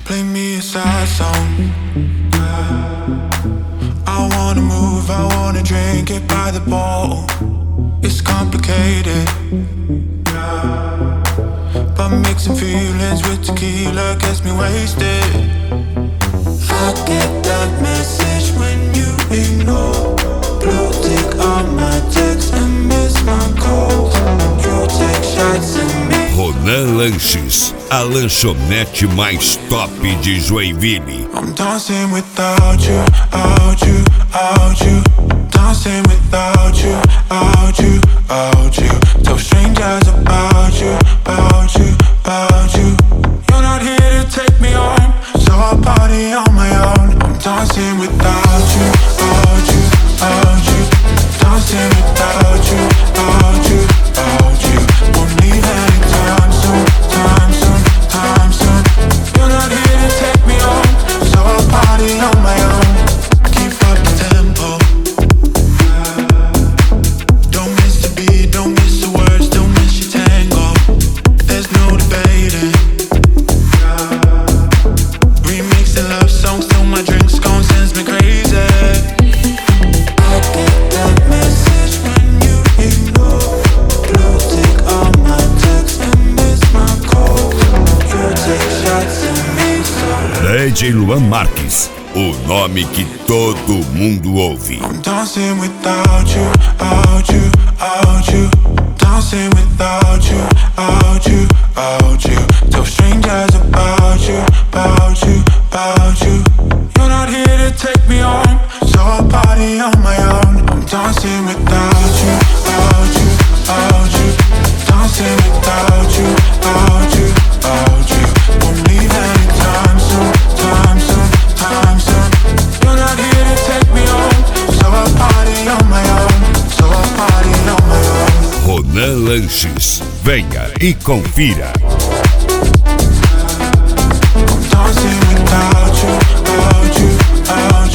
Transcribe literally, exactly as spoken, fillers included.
Play me a sad song. I wanna move, I wanna drink it by the bottle. It's complicated, but mixing feelings with tequila gets me wasted. I get that message when you ignore. Blue tick on my text and miss my calls. You take shots at me. Ronan Lanches, a lanchonete mais top de Joinville. I'm dancing without you, out you, out you. Dancing without you, out you, out you. Tell strangers about you, about you, about you. You're not here to take me on, so I'll party on my own. I'm dancing without you, out you, out you. Dancing without you, out you, out you. Won't leave anytime soon, time soon, time soon. You're not here to take me on, so I'll party on my own. Keep up the tempo. Don't miss the beat, don't miss the words, don't miss your tango. There's no debating. Remixing love songs till my drinks gone, sends me crazy. I get that message when you ignore. Blue tick on my text and miss my call. You take shots at me, so D J Luan Marques, o nome que todo mundo ouve. I'm dancing without you, out you, out you. Dancing without you, out you, out you. Tell strangers about you, about you, about you. You're not here to take me on, so I'll party on my own. I'm dancing without you, out you, out you. Dancing without you, out you, out you. Won't leave anytime soon, time soon, time soon. You're not here to take me on, so I'll party on my own, so I'll party on my own. Ronan Lanches, venha e confira. I'm dancing without you, out you, out